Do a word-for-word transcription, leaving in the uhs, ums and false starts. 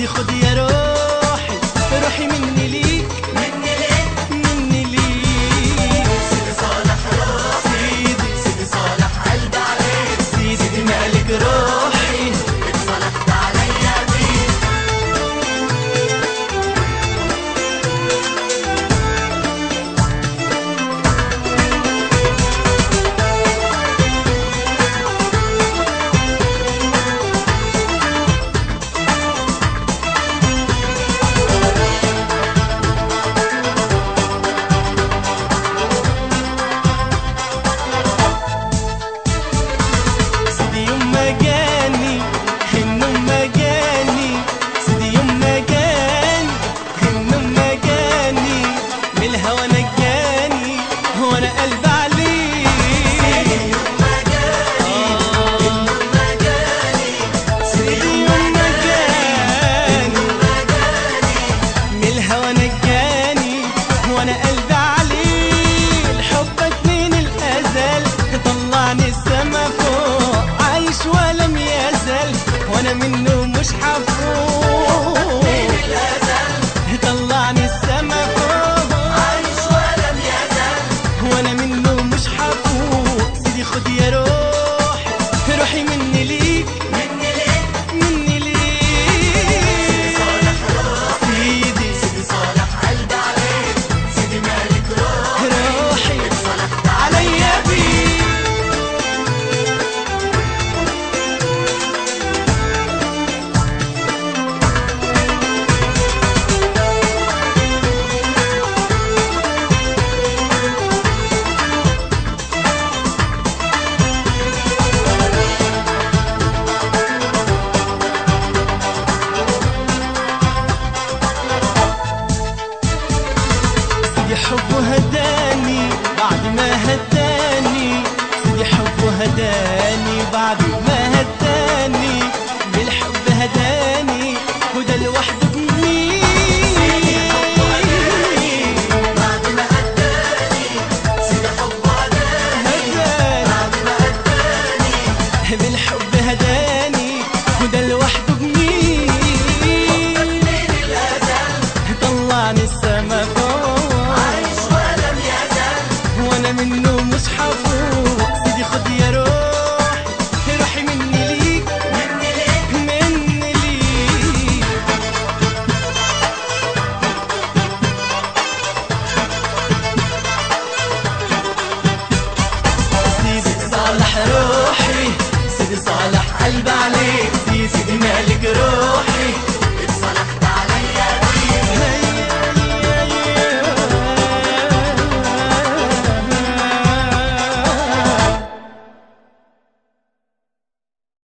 سيدي خد يا روحي، روحي مني ليك، مني ليك مني ليك. سيدي صالح روحي، سيدي سيدي صالح قلبي عليك، سيدي مالك روحي، اتصالحت عليا بيك. سيدي يوم ما جاني النوم ما جاني، سيدي يوم ما جاني النوم ما جاني، من الهوى نجاني وانا قلبي عليك. يوم ما جاني النوم ما جاني، سيدي يوم ما جاني ما جاني من الهوى نجاني وانا قلبي عليك. حبك من الازل طلعني السما فوق، عايش ولم يزل وانا منه مش حفوق. الأزل طلعني السما فوق، عايش ولم يزل، وانا منه مش حفوق. سيدي خد يا روحي، روحي مني ليك، مني ليك مني ليك. صالح روحي، سيدي سيدي صالح قلبي عليك، سيدي مالك روحي، روحي اتصالحت عليا بيك. سيدي حبه هداني بعد ما هداني، سيدي حبه هداني بعد ما هداني، بالحب هداني